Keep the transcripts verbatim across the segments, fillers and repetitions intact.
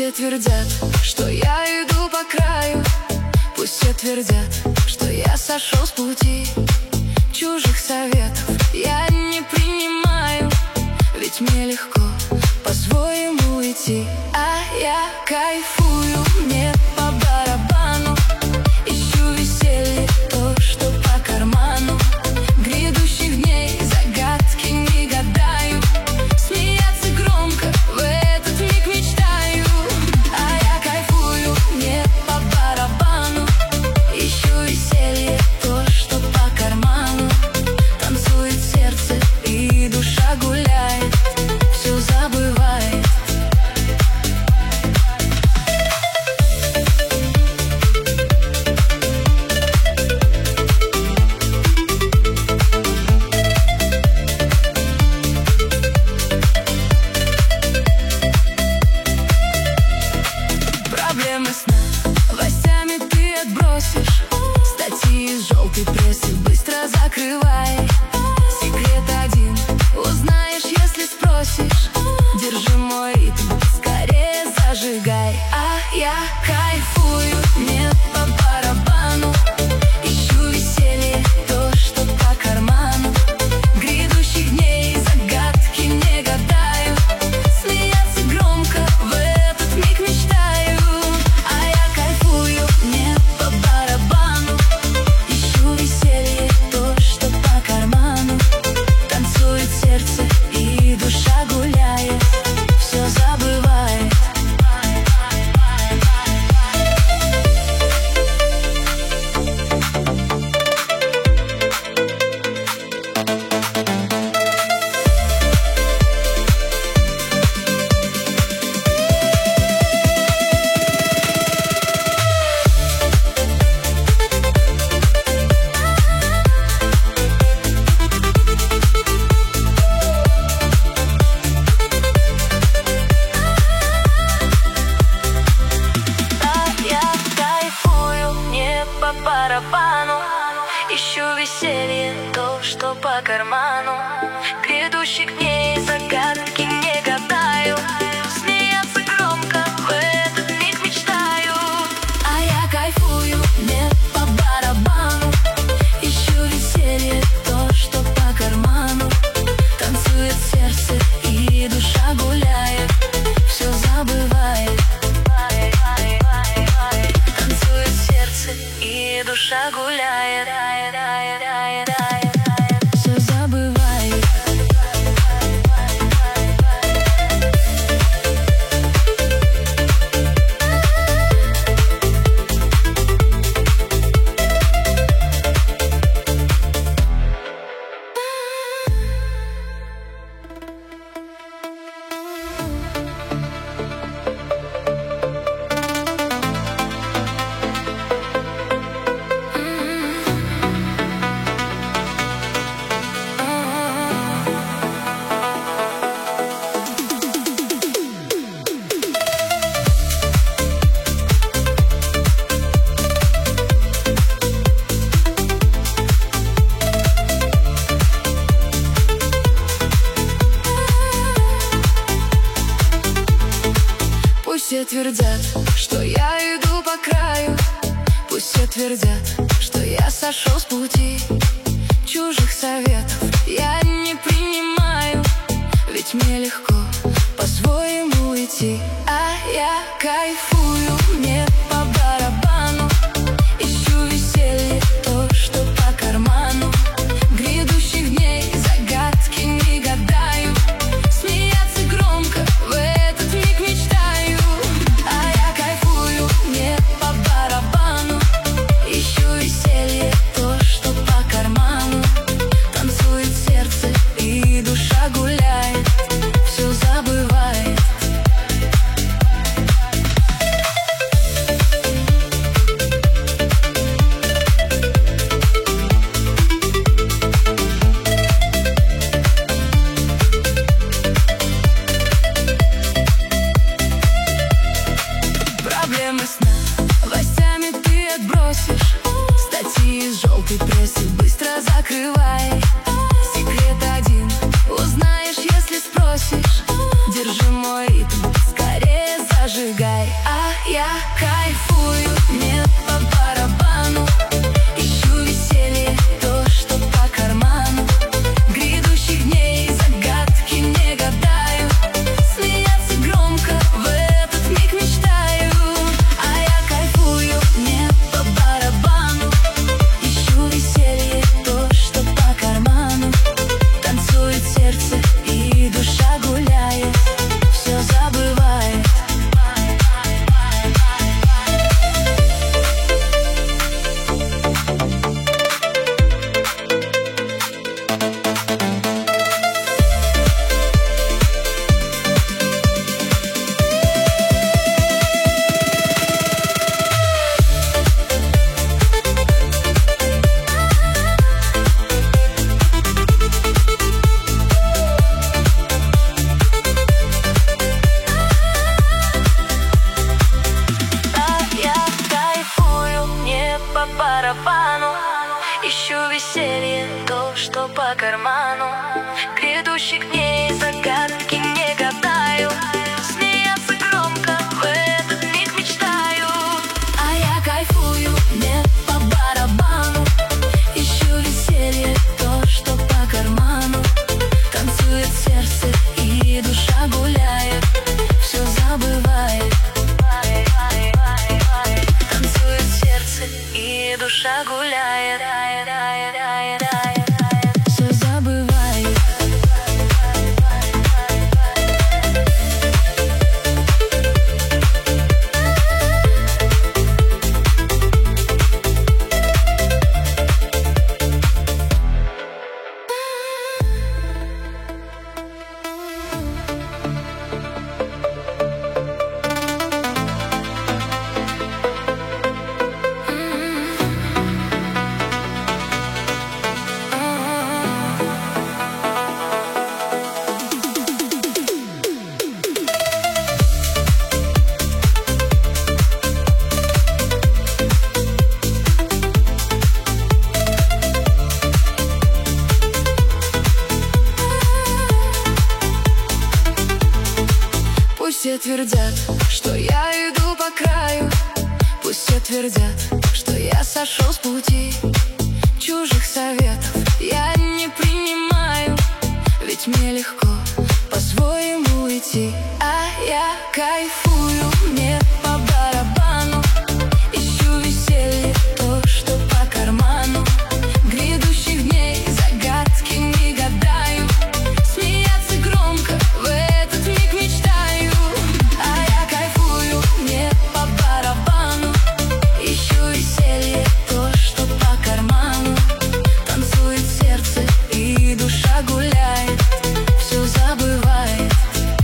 все твердят, что я иду по краю. Пусть все твердят, что я сошел с пути. Чужих советов я не принимаю, ведь мне легко по-своему идти. А я кайфую, мне по барабану. Ищу веселье, то, что по карману. Грядущих дней загадки не гадаю. Смеяться громко в этот миг мечтаю. А я кайфую, мне по барабану. Ищу веселье, то, что по карману. Танцует сердце и душа гуляет, все забывает. Проблемы сна новостями ты отбросишь. Статьи из желтой прессы быстро закрывай. Секрет один узнаешь, если спросишь. Держи мой ритм, скорее зажигай. А я кайфую, мне по барабану. Ищу веселье, то, что по карману. Грядущих дней загадки не гадаю. Смеяться громко в этот миг мечтаю. А я кайфую, мне по барабану. Ищу веселье, то, что по карману. Танцует сердце и душа гуляет, все забывает. По барабану ищу веселье, то, что по карману. Грядущих дней загадки не гадаю. Смеяться громко в этот миг мечтаю. А я кайфую, мне по барабану. Ищу веселье, то, что по карману. Танцует сердце и душа гуляет, все забывает. И душа гуляет, все забывает. Пусть все твердят, что я иду по краю. Пусть все твердят, что я сошел с пути. Чужих советов я не принимаю, ведь мне легко по-своему идти. А я кайфую, мне по барабану. Ищу веселье, то, что по карману. Грядущих дней загадки не гадаю. Смеяться громко в этот миг мечтаю. А я кайфую, мне по барабану. Ищу веселье, то, что по карману. Танцует сердце грядущих дней загадки не гадаю. Смеяться громко в этот миг мечтаю. А я кайфую, мне по барабану. Ищу веселье, то, что по карману. Танцует сердце и душа гуляет, все забывает. Танцует сердце и душа гуляет, все забывает. Пусть все твердят, что я иду по краю. Пусть все твердят, что я сошел с пути. Чужих советов я не принимаю, ведь мне легко по-своему идти. А я кайфую, мне по барабану. Ищу веселье, то, что по карману. Грядущих дней загадки не гадаю. Смеяться громко в этот миг мечтаю. А я кайфую, мне по барабану. Ищу веселье, то, что по карману. Танцует сердце и душа гуляет, все забывает.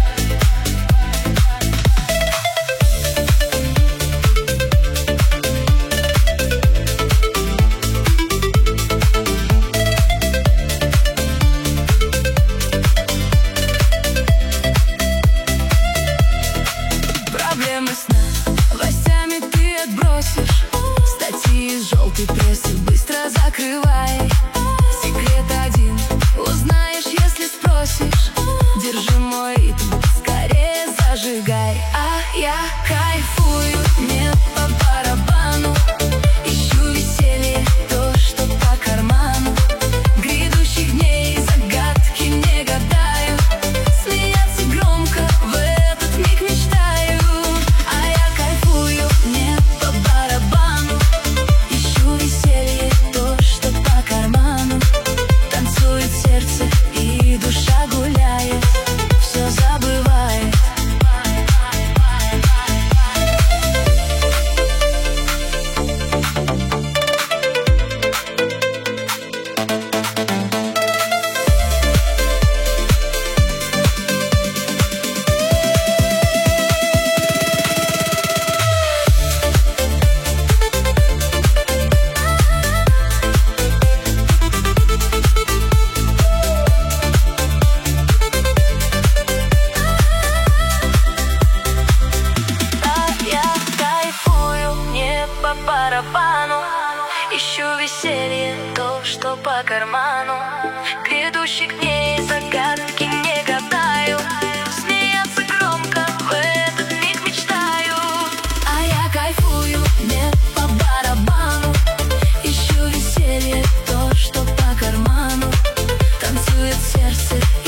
Проблемы сна властями ты отбросишь. Статьи из желтой прессы быстро закрывай. Секрет один узнаешь, если спросишь. Держи мой ритм, скорее зажигай. А я кайфую, мне по барабану. Ищу веселье, то, что по карману. Грядущих дней загадки не гадаю. Смеяться громко в этот миг мечтаю. А я кайфую, мне по барабану. Ищу веселье, то, что по карману. Танцует сердце и душа гуляет, все забывает. По барабану ищу веселье, то, что по карману. Грядущих дней загадки не гадаю. Смеяться громко в этот миг мечтаю. А я кайфую, мне по барабану. Ищу веселье, то, что по карману. Танцует сердце